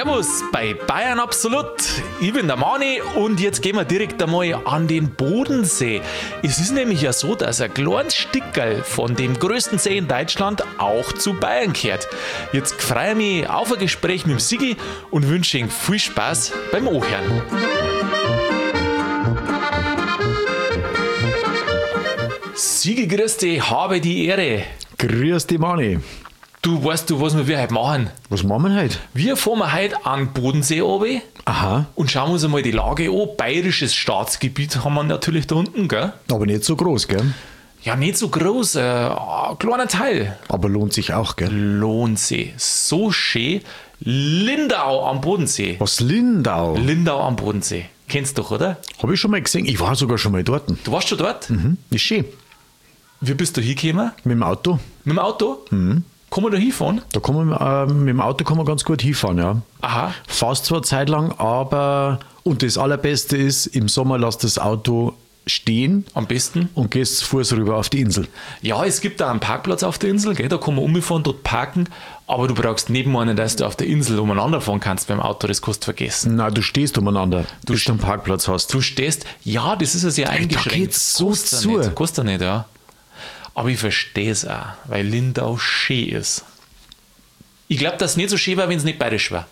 Servus bei Bayern Absolut. Ich bin der Mani und jetzt gehen wir direkt einmal an den Bodensee. Es ist nämlich ja so, dass ein kleines Stickerl von dem größten See in Deutschland auch zu Bayern gehört. Jetzt freue ich mich auf ein Gespräch mit dem Sigi und wünsche Ihnen viel Spaß beim Anhören. Sigi, grüß dich, habe die Ehre. Grüß dich, Mani. Du weißt, was wir heute machen? Was machen wir heute? Wir fahren heute an den Bodensee runter. Aha. Und schauen uns einmal die Lage an. Bayerisches Staatsgebiet haben wir natürlich da unten, gell? Aber nicht so groß, gell? Ja, nicht so groß, ein kleiner Teil. Aber lohnt sich auch, gell? Lohnsee, so schön. Lindau am Bodensee. Was, Lindau? Lindau am Bodensee. Kennst du doch, oder? Habe ich schon mal gesehen. Ich war sogar schon mal dort. Du warst schon dort? Ist schön. Wie bist du hingekommen? Mit dem Auto. Mit dem Auto? Kann man da hinfahren? Da kann man, mit dem Auto kann man ganz gut hinfahren, ja. Aha. Fast zwar Zeit lang, aber, und das Allerbeste ist, im Sommer lässt das Auto stehen Am besten. und gehst zu Fuß rüber auf die Insel. Ja, es gibt da einen Parkplatz auf der Insel, gell? Da kann man umfahren, dort parken, aber du brauchst nebeneinander, dass du auf der Insel umeinander fahren kannst beim Auto, das kannst du vergessen. Nein, du stehst umeinander, bis du einen Parkplatz hast. Du stehst, ja, das ist ja sehr eingeschränkt. geht's so Kostet zu. Nicht, kostet nicht, ja. Aber ich verstehe es auch, weil Lindau schön ist. Ich glaube, dass es nicht so schön war, wenn es nicht bayerisch war.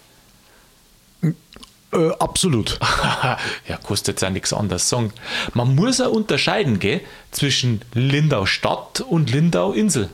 Absolut. Ja, kostet jetzt auch nichts anderes sagen. Man muss auch unterscheiden, gell, zwischen Lindau Stadt und Lindau Insel.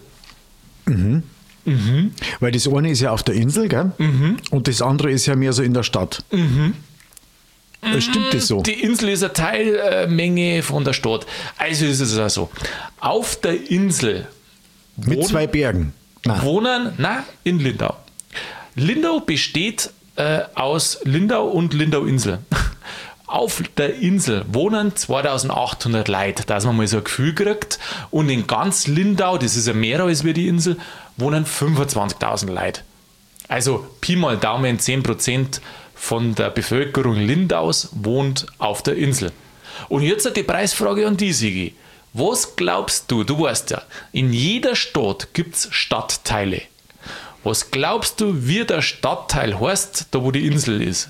Weil das eine ist ja auf der Insel, gell? Und das andere ist ja mehr so in der Stadt. Stimmt das so? Die Insel ist eine Teilmenge von der Stadt. Also ist es auch so. Auf der Insel Mit 2 Bergen. Nein. wohnen, in Lindau. Lindau besteht aus Lindau und Lindau-Insel. Auf der Insel wohnen 2800 Leute, dass man mal so ein Gefühl kriegt. Und in ganz Lindau, das ist ja mehr als wie die Insel, wohnen 25.000 Leute. Also Pi mal Daumen 10% von der Bevölkerung Lindaus wohnt auf der Insel. Und jetzt die Preisfrage an die, Sigi. Was glaubst du, du weißt ja, in jeder Stadt gibt es Stadtteile. Was glaubst du, wie der Stadtteil heißt, da wo die Insel ist?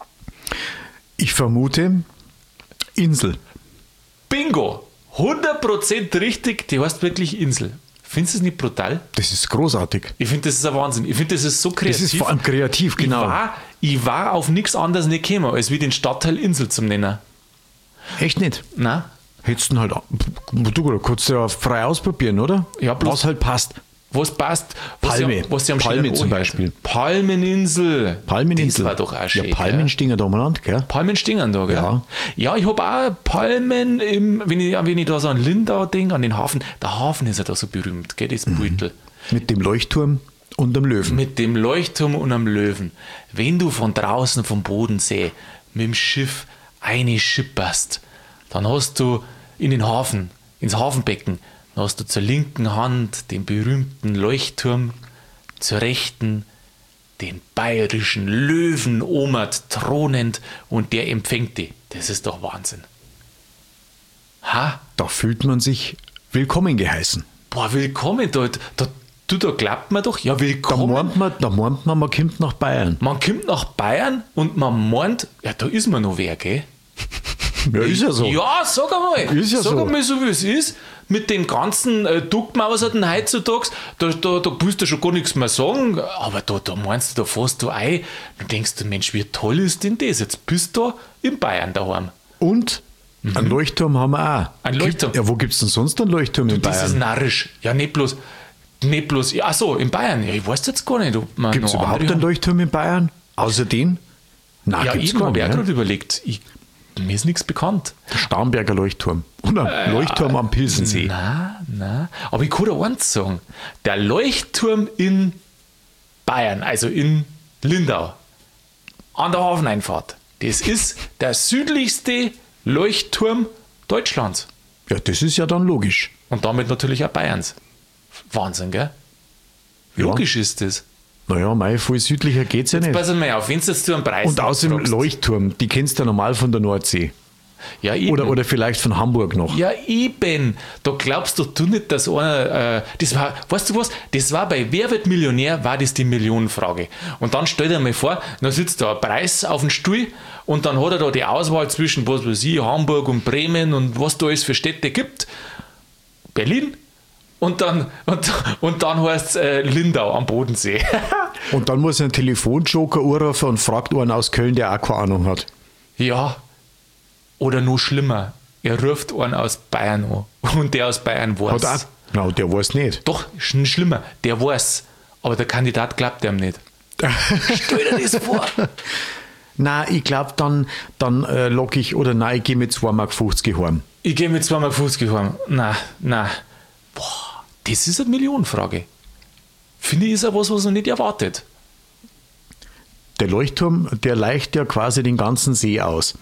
Ich vermute Insel. Bingo! 100% richtig, die heißt wirklich Insel. Findest du es nicht brutal? Das ist großartig. Ich finde, das ist ein Wahnsinn. Ich finde, das ist so kreativ. Das ist vor allem kreativ, genau. Ich war auf nichts anderes nicht gekommen, als wie den Stadtteil Insel zum nennen. Echt nicht? Nein? Hättest du halt, du kannst ja frei ausprobieren, oder? Ja, bloß- was halt passt. Was passt? Palme. Was sie am Palme schönen zum Ohr Beispiel. hat. Palmeninsel. Palmeninsel. Das war doch auch schön. Ja, Palmen gell? stehen da umeinander, gell? Palmen stehen da, gell? Ja. Ja, ich habe auch Palmen, wenn ich da so an Lindau denke, an den Hafen. Der Hafen ist ja da so berühmt, gell, das Beutel. Mit dem Leuchtturm und dem Löwen. Mit dem Leuchtturm und am Löwen. Wenn du von draußen vom Bodensee mit dem Schiff schipperst, dann hast du in den Hafen, ins Hafenbecken, dann hast du zur linken Hand den berühmten Leuchtturm, zur rechten den bayerischen Löwen omert thronend und der empfängt die. Das ist doch Wahnsinn. Ha? Da fühlt man sich willkommen geheißen. Boah, willkommen dort. Da glaubt man doch, ja, Da willkommen. meint man, man kommt nach Bayern. Man kommt nach Bayern und man meint, ja, da ist man noch wer, gell? Ja, ist ja so. Ja, sag einmal. Ist ja sag so. einmal so, wie es ist. Mit den ganzen Duckmauserten heutzutage, da willst du schon gar nichts mehr sagen. Aber da meinst du, da fährst du ein. Du denkst du, Mensch, wie toll ist denn das? Jetzt bist du in Bayern daheim. Und einen Leuchtturm haben wir auch. Ein Leuchtturm. Ja, wo gibt es denn sonst einen Leuchtturm in Das ist Bayern? narrisch. Ja, nicht bloß. Ja, ach so, in Bayern. Ja, ich weiß jetzt gar nicht, ob man Gibt es noch überhaupt andere einen Leuchtturm in Bayern? Außer den? Nein, Ja, gibt's eben, gar habe ich nicht. auch Ja? gerade überlegt. Mir ist nichts bekannt. Der Starnberger Leuchtturm. Oder Leuchtturm am Pilsensee. Na. Aber ich kann dir eins sagen. Der Leuchtturm in Bayern, also in Lindau, an der Hafeneinfahrt, das ist der südlichste Leuchtturm Deutschlands. Ja, das ist ja dann logisch. Und damit natürlich auch Bayerns. Wahnsinn, gell? Ja. Logisch ist das. Naja, viel südlicher geht es ja nicht. Pass mal auf, wenn du jetzt zu einem Preis Und außerdem fragst. Leuchtturm, die kennst du ja normal von der Nordsee. Ja, eben. Oder vielleicht von Hamburg noch. Ja, eben. Da glaubst doch du nicht, dass einer, weißt du was, das war bei Wer wird Millionär, war das die Millionenfrage. Und dann stell dir mal vor, da sitzt da ein Preis auf dem Stuhl und dann hat er da die Auswahl zwischen, was weiß ich, Hamburg und Bremen und was da alles für Städte gibt. Berlin. Und dann heißt es Lindau am Bodensee. Und dann muss er einen Telefonjoker anrufen und fragt einen aus Köln, der auch keine Ahnung hat. Ja. Oder noch schlimmer, er ruft einen aus Bayern an und der aus Bayern weiß. Hat auch, no, der weiß nicht. Doch, schon schlimmer, der weiß, aber der Kandidat glaubt ihm nicht. Stell dir das vor. Nein, ich glaube, dann logge ich, oder nein, ich gehe mit 2,50 Mark heim. Ich gehe mit 2,50 Mark heim. Nein. Boah, das ist eine Millionenfrage. Finde ich, ist auch was man nicht erwartet. Der Leuchtturm, der leicht ja quasi den ganzen See aus.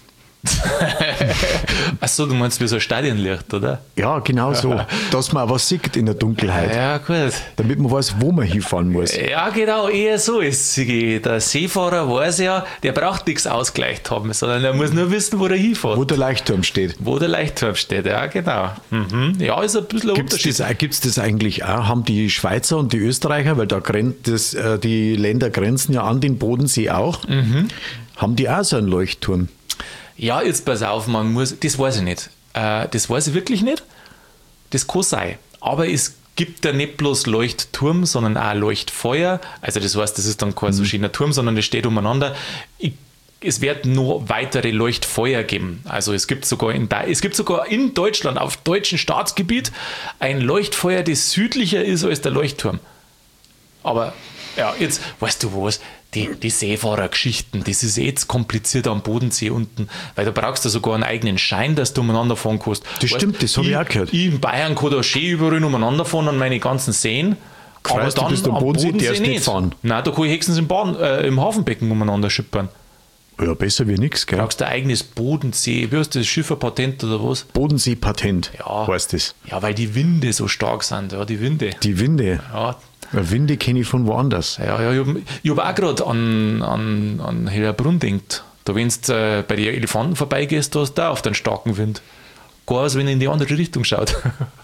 Achso, du meinst wie so ein Stadionlicht, oder? Ja, genau so. Dass man auch was sieht in der Dunkelheit. Ja, gut. Damit man weiß, wo man hinfahren muss. Ja, genau, eher so ist es. Der Seefahrer weiß ja, der braucht nichts ausgleicht haben, sondern er muss nur wissen, wo er hinfährt. Wo der Leuchtturm steht. Wo der Leuchtturm steht, ja, genau. Mhm. Ja, ist ein bisschen ein Unterschied. Gibt es das eigentlich auch? Haben die Schweizer und die Österreicher, weil die Länder grenzen ja an den Bodensee auch, haben die auch so einen Leuchtturm? Ja, jetzt pass auf, das weiß ich nicht. Das weiß ich wirklich nicht. Das kann sein. Aber es gibt ja nicht bloß Leuchtturm, sondern auch Leuchtfeuer. Also das heißt, das ist dann kein so schöner Turm, sondern das steht umeinander. Es wird nur weitere Leuchtfeuer geben. Also es gibt sogar in Deutschland, auf deutschem Staatsgebiet, ein Leuchtfeuer, das südlicher ist als der Leuchtturm. Aber ja, jetzt weißt du was, die Seefahrergeschichten, das ist jetzt kompliziert am Bodensee unten, weil da brauchst du sogar einen eigenen Schein, dass du umeinander fahren kannst. Das stimmt, das habe ich auch gehört. Ich in Bayern kann da schön überall umeinander fahren an meine ganzen Seen. Aber Kreist, dann du bist am Bodensee, darfst nicht fahren. Nein, da kann ich höchstens im Hafenbecken umeinander schippern. Ja, besser wie nichts, gell? Du brauchst ein eigenes Bodensee, wie heißt das, Schifferpatent oder was? Bodensee-Patent, ja, heißt das. Ja, weil die Winde so stark sind, ja, die Winde. Die Winde? Ja. Winde kenne ich von woanders. Ja, ich hab auch gerade an Hellerbrunn gedacht. Da, wenn du bei den Elefanten vorbeigehst, da hast du auch auf den starken Wind. Gar als wenn er in die andere Richtung schaut.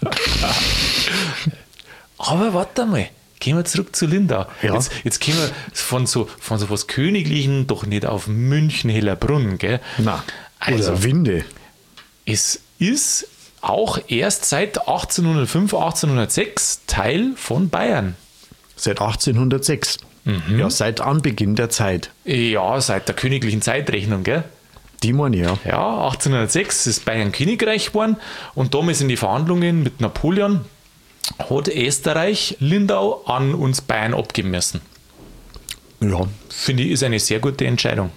Aber warte mal, gehen wir zurück zu Lindau. Ja. Jetzt gehen wir von so was Königlichen doch nicht auf München, Hellerbrunn, gell? Na, also, oder Winde. Es ist auch erst seit 1805, 1806 Teil von Bayern. Seit 1806. Ja, seit Anbeginn der Zeit. Ja, seit der königlichen Zeitrechnung, gell? Die meine ich, ja. Ja, 1806 ist Bayern Königreich geworden und damals in die Verhandlungen mit Napoleon hat Österreich Lindau an uns Bayern abgeben müssen. Ja. Finde ich, ist eine sehr gute Entscheidung.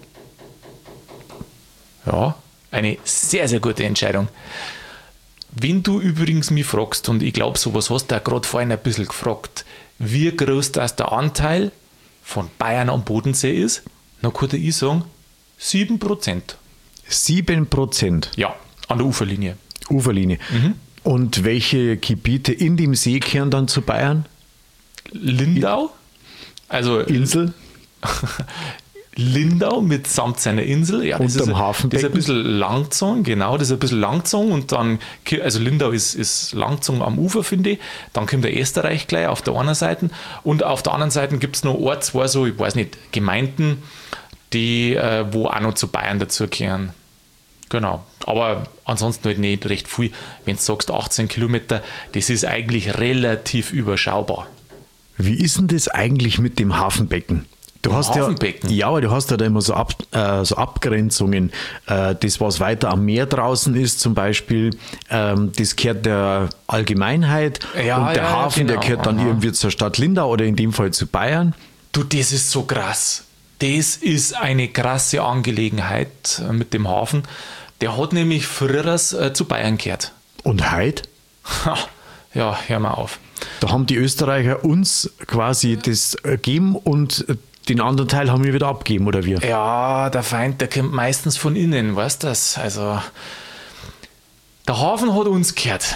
Ja, eine sehr, sehr gute Entscheidung. Wenn du übrigens mich fragst, und ich glaube, sowas hast du ja gerade vorhin ein bisschen gefragt, wie groß das der Anteil von Bayern am Bodensee ist, dann könnte ich sagen, 7%. 7%. Ja, an der Uferlinie. Uferlinie. Und welche Gebiete in dem See gehören dann zu Bayern? Lindau, also Insel? Lindau mitsamt seiner Insel. Ja, das Unterm Hafenbecken. Das ist ein bisschen Langzong, genau, das ist ein bisschen Langzong und dann, also Lindau ist Langzong am Ufer, finde ich. Dann kommt der Österreich gleich auf der einen Seite und auf der anderen Seite gibt es noch zwei so, ich weiß nicht, Gemeinden, die, wo auch noch zu Bayern dazugehören. Genau, aber ansonsten halt nicht recht viel. Wenn du sagst 18 Kilometer, das ist eigentlich relativ überschaubar. Wie ist denn das eigentlich mit dem Hafenbecken? Du hast Hafenbecken? Ja, aber du hast ja da immer so Abgrenzungen. Das, was weiter am Meer draußen ist, zum Beispiel, das gehört der Allgemeinheit. Ja, und der Hafen, genau. der gehört dann irgendwie zur Stadt Lindau oder in dem Fall zu Bayern. Du, das ist so krass. Das ist eine krasse Angelegenheit mit dem Hafen. Der hat nämlich früher zu Bayern gehört. Und heute? Ja, hör mal auf. Da haben die Österreicher uns quasi das gegeben und den anderen Teil haben wir wieder abgegeben, oder wie? Ja, der Feind, der kommt meistens von innen, weißt du das? Also, der Hafen hat uns gehört.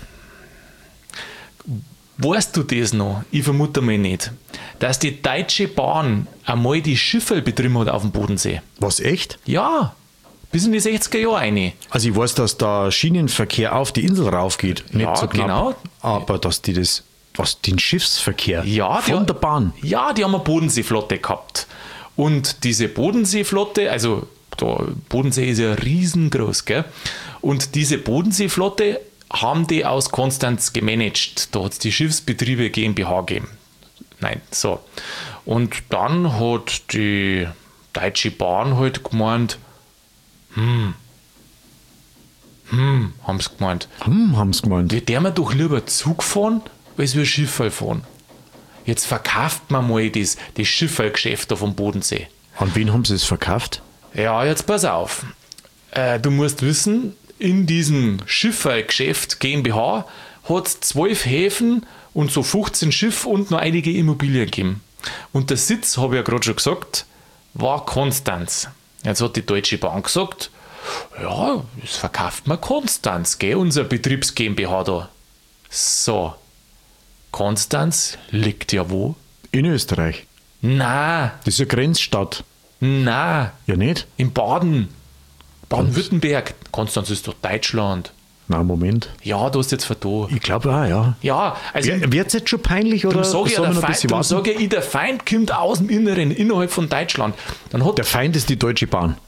Weißt du das noch? Ich vermute mal nicht. Dass die Deutsche Bahn einmal die Schiffe betrieben hat auf dem Bodensee. Was, echt? Ja, Bis in die 60er Jahre rein. Also ich weiß, dass da Schienenverkehr auf die Insel raufgeht. Nicht Ja, so knapp. genau. Aber dass die das, was den Schiffsverkehr Ja, von der Bahn. Ja, die haben eine Bodenseeflotte gehabt. Und diese Bodenseeflotte, also der Bodensee ist ja riesengroß, gell? Und diese Bodenseeflotte haben die aus Konstanz gemanagt. Da hat es die Schiffsbetriebe GmbH gegeben. Nein, so. Und dann hat die Deutsche Bahn halt gemeint, haben sie gemeint, Haben sie gemeint. wir dürfen doch lieber Zug fahren, als wir Schifffahrt fahren. Jetzt verkauft man mal das Schifffahrtgeschäft da vom Bodensee. An wen haben sie es verkauft? Ja, jetzt pass auf. Du musst wissen, in diesem Schifffahrtgeschäft GmbH hat es 12 Häfen und so 15 Schiffe und noch einige Immobilien gegeben. Und der Sitz, habe ich ja gerade schon gesagt, war Konstanz. Jetzt hat die Deutsche Bahn gesagt, ja, das verkauft man Konstanz, gell, unser Betriebs GmbH da. So, Konstanz liegt ja wo? In Österreich. Na, Das ist eine Grenzstadt. na, Ja, nicht? in Baden-Württemberg. Konstanz ist doch Deutschland. Na, Moment. Ja, du hast jetzt vertan. Ich glaube auch, ja. Ja, also Wird es jetzt schon peinlich oder darum sollen wir noch ein bisschen warten? sage ich, der Feind kommt aus dem Inneren, innerhalb von Deutschland. Dann hat Der Feind ist die Deutsche Bahn.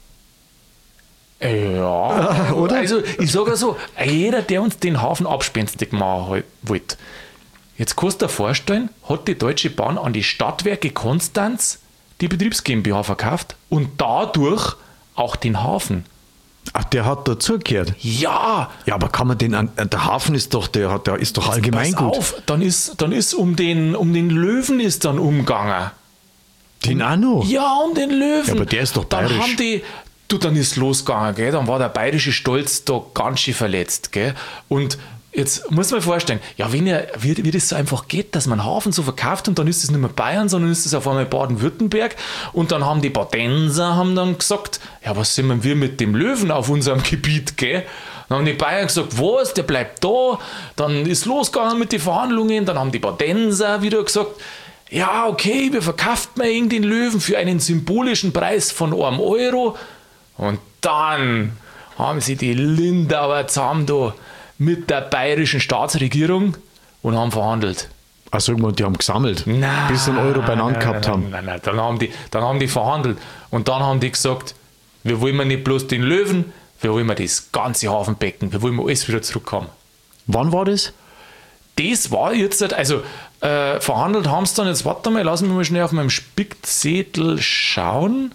ja, Oder? Also ich sage so, jeder, der uns den Hafen abspenstig machen wollte. Jetzt kannst du dir vorstellen, hat die Deutsche Bahn an die Stadtwerke Konstanz die Betriebs GmbH verkauft und dadurch auch den Hafen. Ach, der hat dazugehört. Ja, Ja, aber kann man den der Hafen ist doch, der ist doch Allgemeingut. pass auf, dann ist um den Löwen ist dann umgegangen. Den auch noch? Ja, um den Löwen. Ja, aber der ist doch Dann bayerisch. haben die, dann ist losgegangen, gell? Dann war der bayerische Stolz da ganz schön verletzt, gell? Und jetzt muss man vorstellen, ja, wie das so einfach geht, dass man einen Hafen so verkauft und dann ist es nicht mehr Bayern, sondern ist es auf einmal Baden-Württemberg und dann haben die Badenser haben gesagt, ja, was sind wir mit dem Löwen auf unserem Gebiet, gell? Dann haben die Bayern gesagt, was, der bleibt da. Dann ist losgegangen mit den Verhandlungen, dann haben die Badenser wieder gesagt, ja, okay, wir verkaufen mal den Löwen für einen symbolischen Preis von einem Euro. Und dann haben sie die Lindauer zusammen da mit der bayerischen Staatsregierung und haben verhandelt. Ach, sag mal, die haben gesammelt, bis sie einen Euro beieinander gehabt haben. Nein. Dann haben die verhandelt. Und dann haben die gesagt, wir wollen nicht bloß den Löwen, wir wollen das ganze Hafenbecken, wir wollen alles wieder zurückhaben. Wann war das? Das war jetzt, also verhandelt haben sie dann, jetzt warte mal, lassen wir mal schnell auf meinem Spickzettel schauen.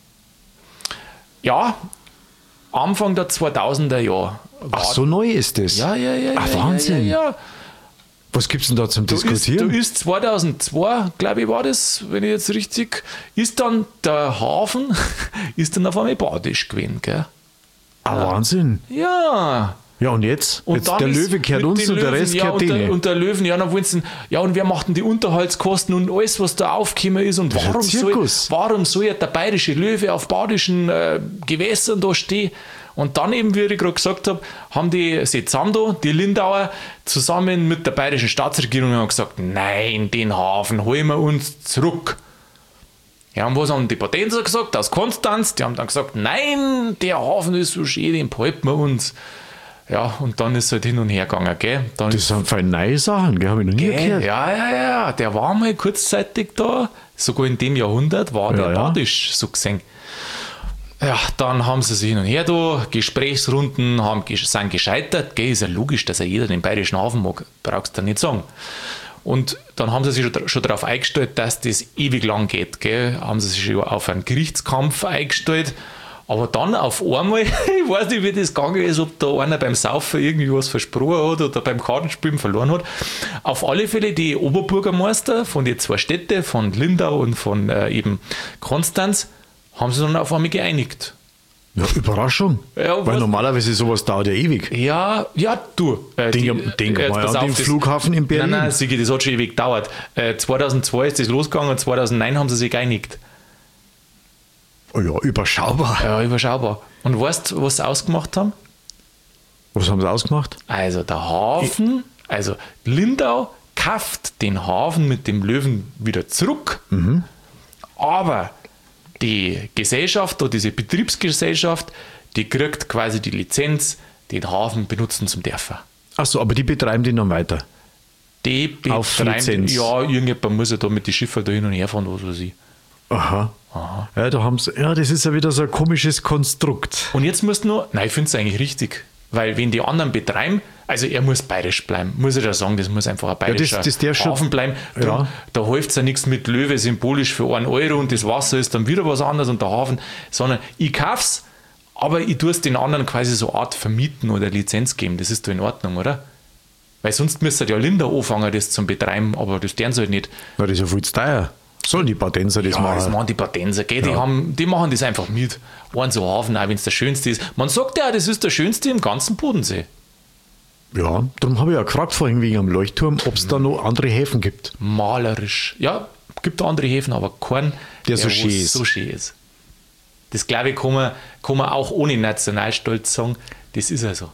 Ja, Anfang der 2000er Jahre. Ach, so neu ist das? Ja. Ach, Wahnsinn. Ja. Was gibt es denn da zum Diskutieren? Da ist 2002, glaube ich, war das, wenn ich jetzt richtig, ist dann der Hafen, ist dann auf einmal badisch gewesen, gell? Wahnsinn. Ja. Ja, und jetzt? Und Jetzt dann der ist Löwe gehört mit uns den und der Löwen, Rest ja, gehört und denen. und der Löwen, ja, dann wollen sie, ja, und wer macht denn die Unterhaltskosten und alles, was da aufgekommen ist und ist ein Zirkus. warum soll ja der bayerische Löwe auf badischen Gewässern da stehen? Und dann eben, wie ich gerade gesagt habe, haben die Setzando, die Lindauer, zusammen mit der bayerischen Staatsregierung haben gesagt, nein, den Hafen holen wir uns zurück. Ja, und was haben die Potenzer gesagt aus Konstanz? Die haben dann gesagt, nein, der Hafen ist so schön, den behalten wir uns. Ja, und dann ist es halt hin und her gegangen, gell? Dann Das sind feine neue Sachen, gell? Habe ich noch nie gehört. ja, der war mal kurzzeitig da, sogar in dem Jahrhundert war der Ja. badisch so gesehen. Ja, dann haben sie sich hin und her da, Gesprächsrunden sind gescheitert, gell? Ist ja logisch, dass ja jeder den bayerischen Hafen mag, brauchst du nicht sagen. Und dann haben sie sich schon darauf eingestellt, dass das ewig lang geht, gell? Haben sie sich schon auf einen Gerichtskampf eingestellt. Aber dann auf einmal, ich weiß nicht, wie das gegangen ist, ob da einer beim Saufen irgendwie was versprochen hat oder beim Kartenspielen verloren hat. Auf alle Fälle die Oberbürgermeister von den zwei Städten, von Lindau und von eben Konstanz, haben sie dann auf einmal geeinigt. Ja, Überraschung. Ja, Weil was- normalerweise sowas dauert ja ewig. Ja, du. Denk jetzt mal pass an den das- Flughafen in Berlin. Nein, Sigi, das hat schon ewig gedauert. 2002 ist das losgegangen und 2009 haben sie sich geeinigt. Oh ja, überschaubar. Ja, überschaubar. Und weißt du, was sie ausgemacht haben? Was haben sie ausgemacht? Also der Hafen, also Lindau kauft den Hafen mit dem Löwen wieder zurück, aber die Gesellschaft oder diese Betriebsgesellschaft, die kriegt quasi die Lizenz, den Hafen benutzen zum dürfen. Achso, aber die betreiben den dann weiter. Die Auf betreiben, Lizenz. ja, irgendjemand muss ja da mit den Schiffen da hin und her fahren, was weiß ich. Aha. Ja, das ist ja wieder so ein komisches Konstrukt. Und jetzt musst du nur, nein, ich finde es eigentlich richtig, weil wenn die anderen betreiben, also er muss bayerisch bleiben, muss ich da sagen, das muss einfach ein bayerischer Hafen bleiben. Drum, da hilft es ja nichts mit Löwe symbolisch für 1 Euro und das Wasser ist dann wieder was anderes und der Hafen, sondern ich kauf's, aber ich tue es den anderen quasi so Art vermieten oder Lizenz geben, das ist doch in Ordnung, oder? Weil sonst müsste ja Lindau anfangen, das zum Betreiben, aber das deren sie halt nicht. Na, das ist ja viel zu teuer. Sollen die Patenser das machen? Das machen die Patenser, gell? Die machen das einfach mit. Einen so Hafen, auch wenn es der schönste ist. Man sagt ja, das ist der schönste im ganzen Bodensee. Ja, darum habe ich ja gefragt vorhin wegen am Leuchtturm, ob es da noch andere Häfen gibt. Malerisch. Ja, gibt andere Häfen, aber keinen, der so schön ist. Das glaube ich, kann man auch ohne Nationalstolz sagen, das ist ja so.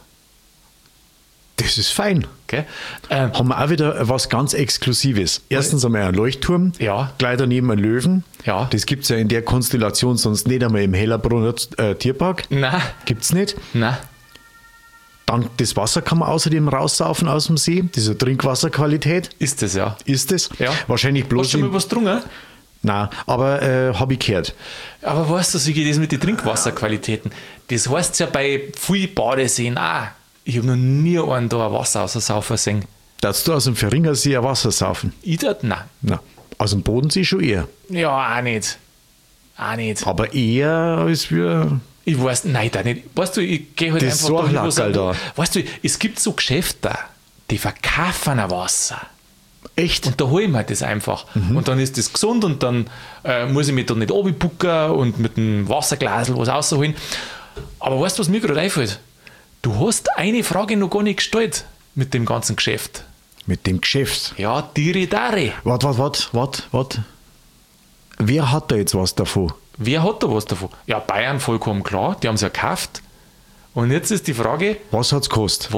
Das ist fein. Okay. Haben wir auch wieder was ganz Exklusives. Erstens einmal ein Leuchtturm, ja. gleich daneben ein Löwen. Ja. Das gibt es ja in der Konstellation sonst nicht einmal im Hellerbrunner Tierpark. Nein. Gibt es nicht. Nein. Dann das Wasser kann man außerdem raussaufen aus dem See. Diese Trinkwasserqualität. Ist das, ja. Ist das? Ja. Wahrscheinlich bloß. Hast du schon mal was getrunken? Nein, aber habe ich gehört. Aber weißt du, so geht das mit den Trinkwasserqualitäten. Das heißt ja bei vielen Badeseen auch. Ich habe noch nie einen da ein Wasser aussaufen sehen. Darfst du aus dem Verringersee ein Wasser saufen? Ich dort? Nein. Nein. Aus dem Bodensee schon eher. Ja, auch nicht. Auch nicht. Aber eher als wir. Ich weiß, nein, da nicht. Weißt du, ich gehe halt das einfach da. Weißt du, es gibt so Geschäfte, die verkaufen ein Wasser. Echt? Und da hole ich mir das einfach. Und dann ist das gesund und dann muss ich mich da nicht runterbucken und mit einem Wasserglasel was rausholen. Aber weißt du, was mir gerade einfällt? Du hast eine Frage noch gar nicht gestellt mit dem ganzen Geschäft. Mit dem Geschäft? Ja, Diridare. Warte. Wer hat da jetzt was davon? Wer hat da was davon? Ja, Bayern vollkommen klar, die haben es ja gekauft. Und jetzt ist die Frage, was hat es gekostet?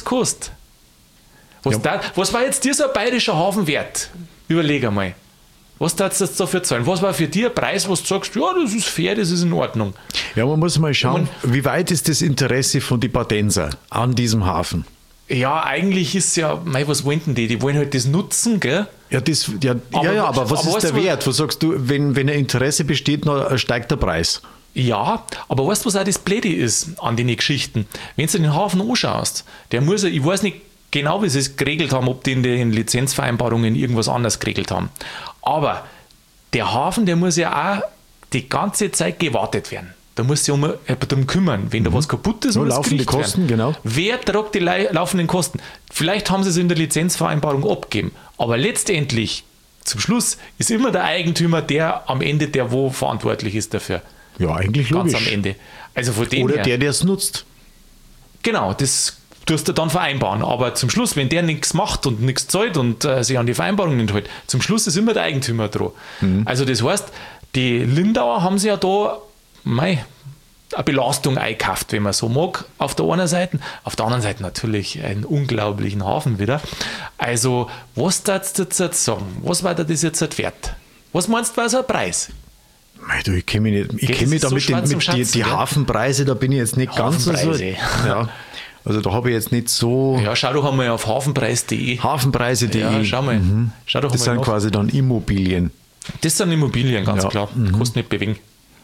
Was war jetzt dir so ein bayerischer Hafen wert? Überleg einmal. Was darfst du jetzt dafür zahlen? Was war für dich ein Preis, wo du sagst, ja, das ist fair, das ist in Ordnung? Ja, man muss mal schauen, wie weit ist das Interesse von den Patenser an diesem Hafen? Ja, eigentlich ist ja, was wollen denn die? Die wollen halt das nutzen, gell? Aber was ist der Wert? Was sagst du, wenn ein Interesse besteht, dann steigt der Preis? Ja, aber weißt du, was auch das Blöde ist an den Geschichten? Wenn du den Hafen anschaust, der muss ja, ich weiß nicht genau, wie sie es geregelt haben, ob die in den Lizenzvereinbarungen irgendwas anderes geregelt haben. Aber der Hafen, der muss ja auch die ganze Zeit gewartet werden. Da muss sich um darum kümmern. Wenn da was kaputt ist, muss laufende Kosten, genau. Wer trägt die laufenden Kosten? Vielleicht haben sie es in der Lizenzvereinbarung abgegeben. Aber letztendlich, zum Schluss, ist immer der Eigentümer der am Ende, der wo verantwortlich ist dafür. Ja, eigentlich logisch. Ganz am Ende. Also von dem Oder her, der es nutzt. Genau, das tust du dann vereinbaren. Aber zum Schluss, wenn der nichts macht und nichts zahlt und sich an die Vereinbarung nicht hält, zum Schluss ist immer der Eigentümer dran. Also das heißt, die Lindauer haben sich ja da eine Belastung eingekauft, wenn man so mag, auf der einen Seite. Auf der anderen Seite natürlich einen unglaublichen Hafen wieder. Also, was darfst du jetzt sagen? Was war dir das jetzt wert? Was meinst du, war so ein Preis? Ich kenne mich nicht. Ich kenne mich da mit die Hafenpreise, da bin ich jetzt nicht ganz so. Ja. Also da habe ich jetzt nicht so. Ja, schau doch einmal auf hafenpreis.de. Hafenpreise.de. Ja, schau mal. Schau doch das mal sind quasi dann Immobilien. Das sind Immobilien, ganz klar. Kostet nicht bewegen.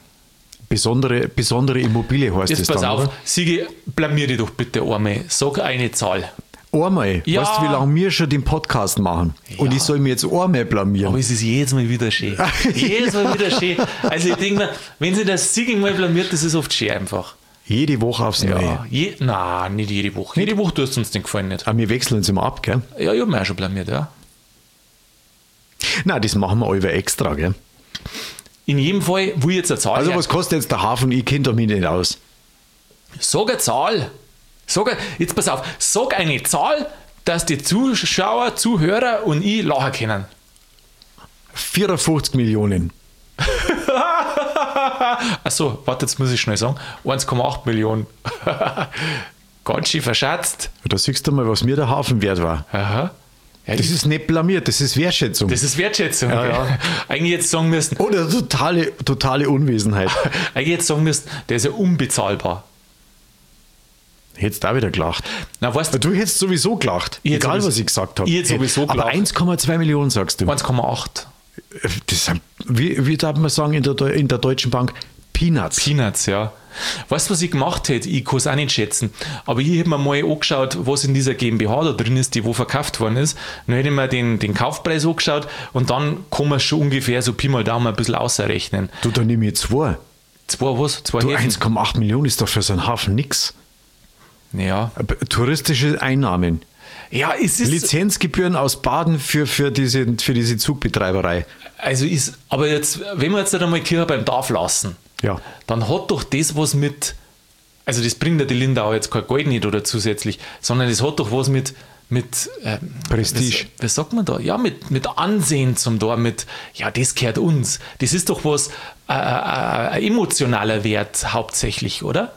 Besondere Immobilie heißt jetzt das pass dann, auf, oder? Sigi, blamier dich doch bitte einmal. Sag eine Zahl. Einmal? Ja. Weißt du, wie lange wir schon den Podcast machen? Ja. Und ich soll mir jetzt einmal blamieren. Aber es ist jedes Mal wieder schön. Jedes Mal wieder schön. Also ich denke mir, wenn sich das Sigi mal blamiert, das ist oft schön einfach. Jede Woche aufs Neue? Nein, nicht jede Woche. Jede Woche tust du uns den Gefallen nicht. Aber wir wechseln uns immer ab, gell? Ja, ich habe mich auch schon blamiert, ja. Nein, das machen wir über extra, gell? In jedem Fall will ich jetzt eine Zahl. Also was kostet jetzt der Hafen? Ich kenne mich nicht aus. Sag eine Zahl. Jetzt pass auf. Sag eine Zahl, dass die Zuschauer, Zuhörer und ich lachen können. 54 Millionen. Achso, warte, jetzt muss ich schnell sagen. 1,8 Millionen. Ganz schön verschätzt. Da siehst du mal, was mir der Hafen wert war. Aha. Ja, das ist nicht blamiert, das ist Wertschätzung. Das ist Wertschätzung. Ja. Eigentlich jetzt sagen müssen. Oder totale Unwesenheit. Eigentlich jetzt sagen müssen, der ist ja unbezahlbar. Hättest du auch wieder gelacht. Na, weißt du, Du hättest sowieso gelacht, Ich hätte egal sowieso- was ich gesagt habe. ich hätte sowieso Aber gelacht. 1,2 Millionen sagst du. 1,8 Das sind, wie darf man sagen in der Deutschen Bank? Peanuts. Peanuts, ja. Weißt du, was ich gemacht hätte? Ich kann es auch nicht schätzen. Aber ich hätte mir mal angeschaut, was in dieser GmbH da drin ist, die wo verkauft worden ist. Dann hätte ich mir den Kaufpreis angeschaut und dann kann man schon ungefähr so Pi mal Daumen ein bisschen ausrechnen. Du, da nehme ich 2. Zwei was? Zwei Du, Häfen? 1,8 Millionen ist doch für so einen Hafen nix. Ja. Touristische Einnahmen. Ja, es ist. Lizenzgebühren aus Baden für diese Zugbetreiberei. Also ist, aber jetzt, wenn wir jetzt nicht einmal Kirche beim Dorf lassen, Ja. dann hat doch das was mit, also das bringt ja die Lindau jetzt kein Geld nicht oder zusätzlich, sondern das hat doch was mit Prestige. Was sagt man da? Ja, mit Ansehen zum Tor, ja, das gehört uns. Das ist doch was, ein emotionaler Wert hauptsächlich, oder?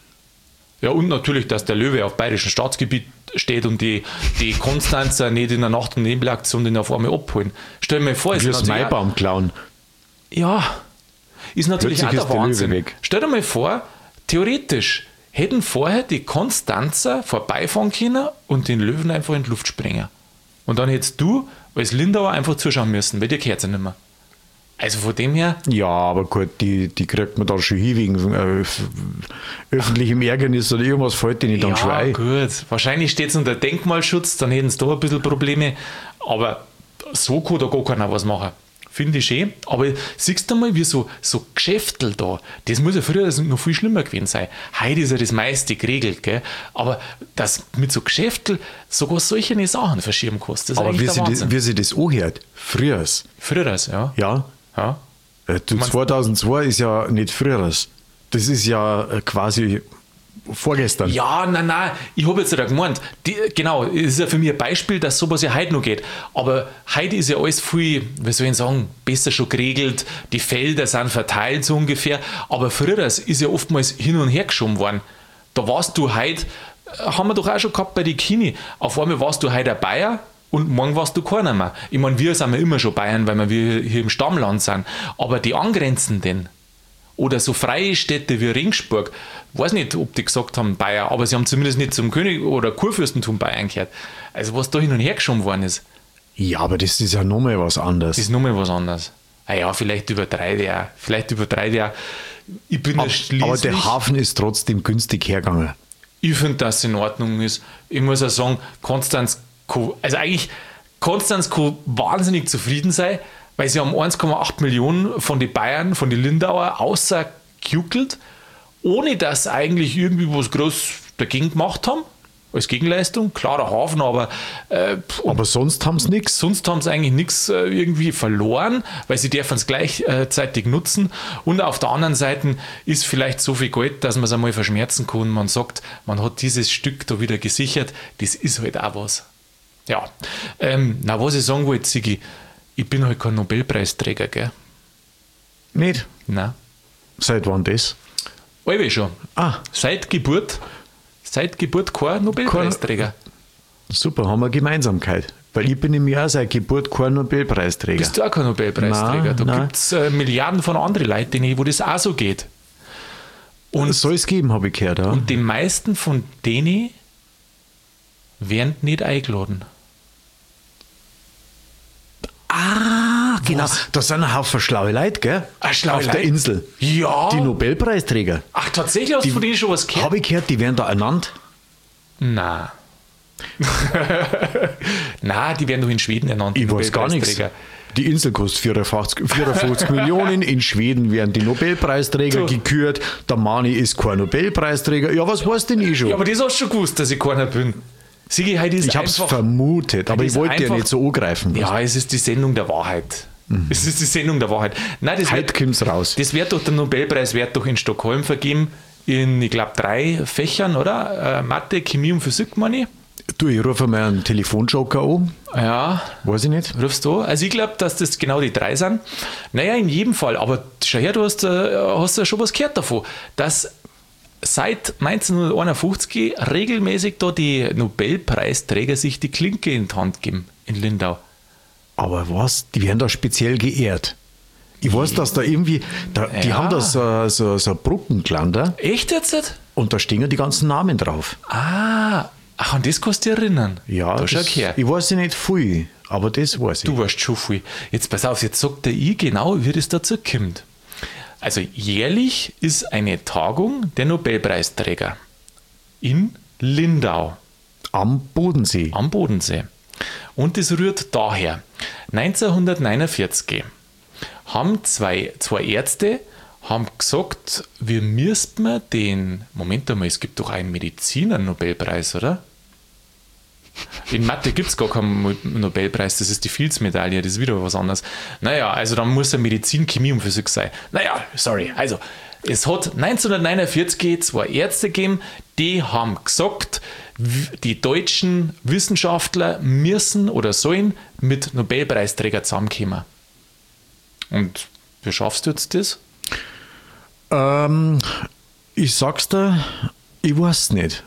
Ja, und natürlich, dass der Löwe auf bayerischem Staatsgebiet steht und die Konstanzer nicht in der Nacht- und Nebelaktion den auf einmal abholen. Stell dir mal vor, Wie das natürlich auch- Maibaum klauen. ja, ist natürlich Plötzlich auch ist der der Löwe Wahnsinn. weg. Stell dir mal vor, theoretisch hätten vorher die Konstanzer vorbeifahren können und den Löwen einfach in die Luft springen. Und dann hättest du als Lindauer einfach zuschauen müssen, weil dir gehört es ja nicht mehr. Also von dem her, Ja, aber gut, die kriegt man dann schon hin wegen öffentlichem Ärgernis oder irgendwas fällt denen dann schon ja ein. gut, wahrscheinlich steht es unter Denkmalschutz, dann hätten sie da ein bisschen Probleme, aber so kann da gar keiner was machen. Finde ich schön, aber siehst du mal, wie so Geschäftel da, das muss ja früher noch viel schlimmer gewesen sein. Heute ist ja das meiste geregelt, gell? Aber dass mit so Geschäftel sogar solche Sachen verschieben kannst, das ist Aber eigentlich der Wahnsinn. wie sie das anhört, früher. Früher, ja. Ja. Ja. Du, 2002 ist ja nicht früher. Das ist ja quasi vorgestern. Ja, nein, ich habe jetzt nicht gemeint. Genau, das ist ja für mich ein Beispiel, dass sowas ja heute noch geht. Aber heute ist ja alles viel, wie soll ich sagen, besser schon geregelt. Die Felder sind verteilt so ungefähr. Aber früher ist ja oftmals hin und her geschoben worden. Da warst du heute, haben wir doch auch schon gehabt bei den Kini. Auf einmal warst du heute ein Bayer und morgen warst du keiner mehr. Ich meine, wir sind ja immer schon Bayern, weil wir hier im Stammland sind. Aber die angrenzenden oder so freie Städte wie Ringsburg, weiß nicht, ob die gesagt haben Bayern, aber sie haben zumindest nicht zum König oder Kurfürstentum Bayern gehört. Also was da hin und her geschoben worden ist, Ja, aber das ist ja nochmal was anderes. ist nochmal was anderes. Ja, vielleicht übertreibe ich auch. Ich bin ja schließlich, Aber der Hafen ist trotzdem günstig hergegangen. ich finde, dass es in Ordnung ist. Ich muss auch sagen, Konstanz kann wahnsinnig zufrieden sein, weil sie haben 1,8 Millionen von den Bayern, von den Lindauer außergejuckelt, ohne dass sie eigentlich irgendwie was groß dagegen gemacht haben. Als Gegenleistung, klarer Hafen, aber Aber sonst haben sie nichts. sonst haben sie eigentlich nichts irgendwie verloren, weil sie dürfen es gleichzeitig nutzen. Und auf der anderen Seite ist vielleicht so viel Geld, dass man es einmal verschmerzen kann. Man sagt, man hat dieses Stück da wieder gesichert. Das ist halt auch was. Ja, was ich sagen wollte, Sigi, ich bin halt kein Nobelpreisträger, gell? Nicht? Nein. Seit wann das? Alle schon. Ah, Seit Geburt kein Nobelpreisträger. super, haben wir Gemeinsamkeit. Weil ich bin nämlich auch seit Geburt kein Nobelpreisträger. Bist du auch kein Nobelpreisträger? Nein, Da nein. gibt es Milliarden von anderen Leuten, wo das auch so geht. Und Soll es geben, habe ich gehört. Ja. Und die meisten von denen werden nicht eingeladen. Genau, da sind ein Haufen schlaue Leute, gell? Schlaue Auf der Leute? Insel. Ja. Die Nobelpreisträger. Ach, tatsächlich hast du von denen schon was gehört? Habe ich gehört, die werden da ernannt. Nein. Nein, die werden doch in Schweden ernannt. die Ich weiß gar nichts. Nobelpreisträger. Die Insel kostet 54 Millionen. In Schweden werden die Nobelpreisträger So. gekürt. Der Mani ist kein Nobelpreisträger. Ja, was weißt denn ich schon? Ja, aber das hast du schon gewusst, dass ich keiner bin. Sigi, heute ist ich habe es einfach... vermutet, aber das ich ist wollte ja einfach- nicht so angreifen. Ja, es ist die Sendung der Wahrheit. Es ist die Sendung der Wahrheit. Nein, das Heute wird, kommt's raus. das wird doch der Nobelpreis wird doch in Stockholm vergeben. In, ich glaube, 3 Fächern, oder? Mathe, Chemie und Physik, meine ich. Du, ich rufe mal einen Telefonjoker an. Ja, Weiß ich nicht. rufst du? Also ich glaube, dass das genau die 3 sind. Naja, in jedem Fall. Aber schau her, du hast ja schon was gehört davon, dass seit 1951 regelmäßig da die Nobelpreisträger sich die Klinke in die Hand geben in Lindau. Aber was? Die werden da speziell geehrt. Ich weiß, dass da irgendwie, die Ja. haben da so Brückenglander Echt jetzt? Und da stehen ja die ganzen Namen drauf. Ach, an das kannst du dich erinnern. Ja, da schau das, her. ich weiß nicht viel, aber das weiß ich. Du weißt schon viel. Jetzt pass auf, jetzt sagt der ich genau, wie das dazu kommt. Also jährlich ist eine Tagung der Nobelpreisträger in Lindau. Am Bodensee. Am Bodensee. Und das rührt daher. 1949 haben zwei Ärzte haben gesagt, wir müssten den, Moment einmal, es gibt doch einen Mediziner-Nobelpreis, oder? In Mathe gibt es gar keinen Nobelpreis, das ist die Fields-Medaille, das ist wieder was anderes. Naja, also dann muss er Medizin, Chemie und Physik sein. Naja, sorry, also es hat 1949 zwei Ärzte gegeben, die haben gesagt, die deutschen Wissenschaftler müssen oder sollen mit Nobelpreisträgern zusammenkommen. Und wie schaffst du jetzt das? Ich sag's dir, ich weiß nicht.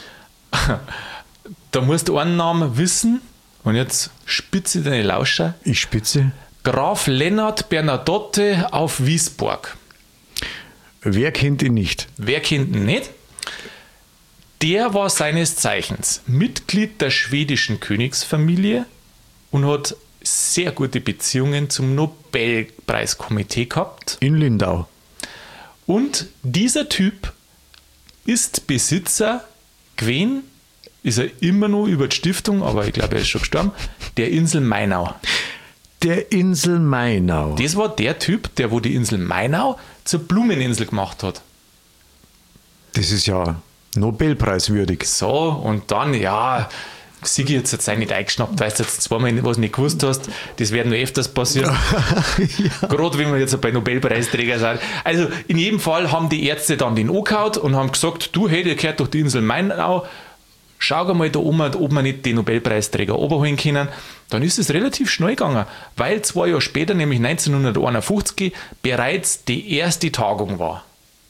Da musst du einen Namen wissen und jetzt spitze deine Lauscher. Ich spitze. Graf Lennart Bernadotte auf Wiesborg. Wer kennt ihn nicht? Wer kennt ihn nicht? Der war seines Zeichens Mitglied der schwedischen Königsfamilie und hat sehr gute Beziehungen zum Nobelpreiskomitee gehabt. In Lindau. Und dieser Typ ist Besitzer gewesen, ist er immer noch über die Stiftung, aber ich glaube, er ist schon gestorben, der Insel Mainau. Der Insel Mainau. Das war der Typ, der wo die Insel Mainau zur Blumeninsel gemacht hat. Das ist ja Nobelpreiswürdig. So, und dann, ja, Sigi jetzt sei nicht eingeschnappt, weil du jetzt zweimal was nicht gewusst hast. Das wird noch öfters passieren. Ja. Gerade wenn wir jetzt bei Nobelpreisträgern sind. Also in jedem Fall haben die Ärzte dann den angehauen und haben gesagt, du, hey, der gehört durch die Insel Mainau, schau mal da um, ob wir nicht den Nobelpreisträger oberholen können. Dann ist es relativ schnell gegangen, weil 2 Jahre später, nämlich 1951, bereits die erste Tagung war.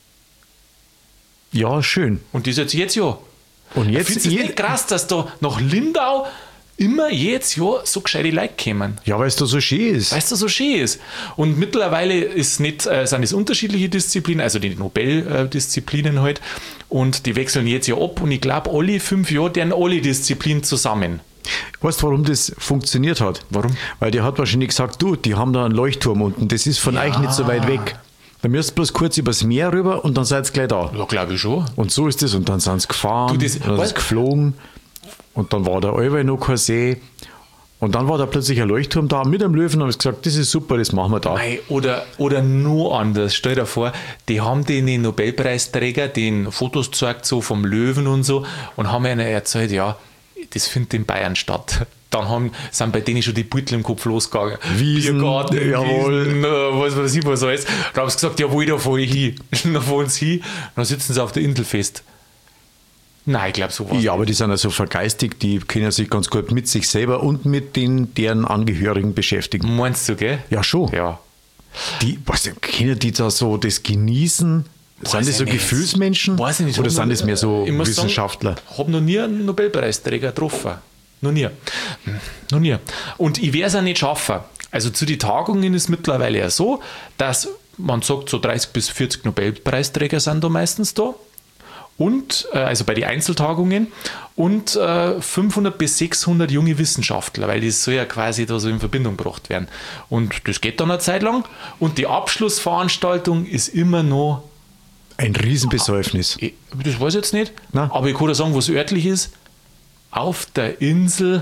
Ja, schön. Und das jetzt ja. Und jetzt Findest du es nicht krass, dass da nach Lindau immer jedes Jahr so gescheite Leute kommen? Ja, weil es da so schön ist. Weil es da so schön ist. Und mittlerweile ist nicht, sind es unterschiedliche Disziplinen, also die Nobeldisziplinen halt. Und die wechseln jetzt ja ab. Und ich glaube, alle 5 Jahre deren alle Disziplinen zusammen. Weißt du, warum das funktioniert hat? Warum? Weil der hat wahrscheinlich gesagt, du, die haben da einen Leuchtturm unten. Das ist von euch nicht so weit weg. Da müsst ihr bloß kurz übers Meer rüber und dann seid ihr gleich da. Ja, glaube ich schon. Und so ist das. Und dann sind sie gefahren, Du, das- dann sind sie geflogen. Und dann war da allweil noch kein See. Und dann war da plötzlich ein Leuchtturm da mit einem Löwen und haben gesagt, das ist super, das machen wir da. Mei, oder nur anders. Stell dir vor, die haben den Nobelpreisträger, den Fotos gezeigt, so vom Löwen und so, und haben ihnen erzählt, ja, das findet in Bayern statt. Dann sind bei denen schon die Beutel im Kopf losgegangen. Wiesen, Biergarten, jawohl. Wiesen, was weiß ich, was alles. Dann haben sie gesagt, jawohl, da fahre ich hin. Dann fahren sie hin, dann sitzen sie auf der Insel fest. Nein, ich glaube, so was. Ja, aber die sind ja so vergeistigt, die können sich ganz gut mit sich selber und mit deren Angehörigen beschäftigen. Meinst du, gell? Ja, schon. Ja. Können die da so das genießen? Sind das so ich nicht. Gefühlsmenschen? Weiß ich nicht. Oder sind das mehr so Ich muss Wissenschaftler? Ich habe noch nie einen Nobelpreisträger getroffen. Noch nie. Noch nie. Und ich werde es auch nicht schaffen. Also zu den Tagungen ist mittlerweile ja so, dass man sagt, so 30 bis 40 Nobelpreisträger sind da meistens da. Und, also bei den Einzeltagungen, und 500 bis 600 junge Wissenschaftler, weil das soll ja quasi da so in Verbindung gebracht werden. Und das geht dann eine Zeit lang. Und die Abschlussveranstaltung ist immer noch, Ein Riesenbesäufnis. das weiß ich jetzt nicht, Na? aber ich kann dir sagen, was örtlich ist, auf der Insel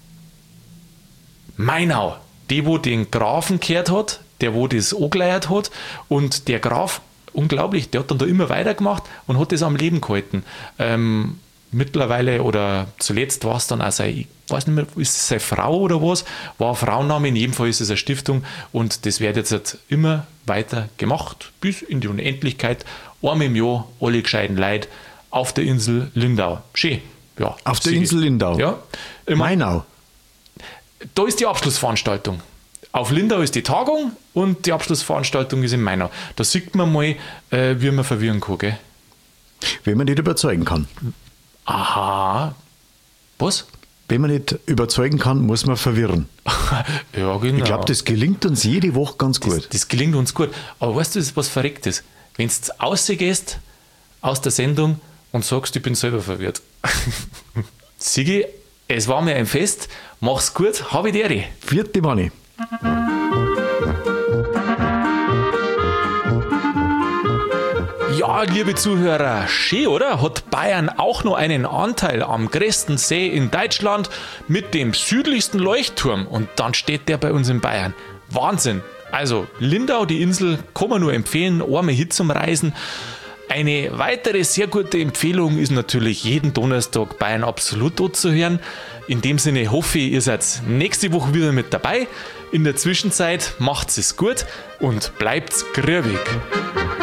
Mainau. Die, wo den Grafen gehört hat, der, wo das angeleiert hat, und der Graf, unglaublich, der hat dann da immer weitergemacht und hat das am Leben gehalten. Mittlerweile oder zuletzt war es dann auch ich weiß nicht mehr, ist es seine Frau oder was, war ein Frauenname, in jedem Fall ist es eine Stiftung und das wird jetzt halt immer weiter gemacht, bis in die Unendlichkeit. Einmal im Jahr, alle gescheiten Leute auf der Insel Lindau. Schön. Ja, Auf der Insel Lindau? Ja. Immer, Mainau. da ist die Abschlussveranstaltung. Auf Lindau ist die Tagung und die Abschlussveranstaltung ist in Mainau. Da sieht man mal, wie man verwirren kann, gell? Wenn man nicht überzeugen kann. Aha. Was? Wenn man nicht überzeugen kann, muss man verwirren. Ja, genau. Ich glaube, das gelingt uns jede Woche ganz gut. Das gelingt uns gut. Aber weißt du, was Verrücktes? Wenn du rausgehst aus der Sendung und sagst, ich bin selber verwirrt. Sigi, es war mir ein Fest. Mach's gut, habe die Ehre. Vierte Manni. Ja, liebe Zuhörer, schön, oder? Hat Bayern auch noch einen Anteil am größten See in Deutschland mit dem südlichsten Leuchtturm und dann steht der bei uns in Bayern. Wahnsinn! Also Lindau, die Insel, kann man nur empfehlen, einmal hin zum Reisen. Eine weitere sehr gute Empfehlung ist natürlich jeden Donnerstag Bayern absolut dort zu hören. In dem Sinne hoffe ich, ihr seid nächste Woche wieder mit dabei. In der Zwischenzeit macht's es gut und bleibt's grübig.